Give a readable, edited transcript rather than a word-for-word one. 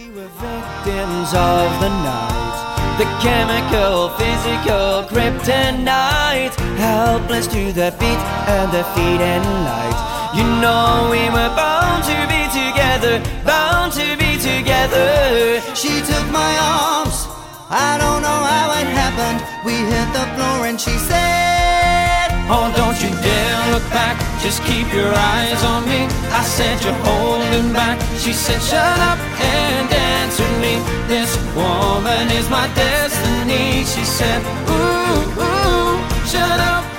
We were victims of the night, the chemical, physical kryptonite, helpless to the beat and the feet and light. You know we were bound to be together, bound to be together. She took my arms, I don't know how it happened. We hit the floor and she said, oh, don't you dare look back, just keep your eyes on me. I said, you're holding back. She said, shut up and dance with me. This woman is my destiny. She said, ooh, ooh, shut up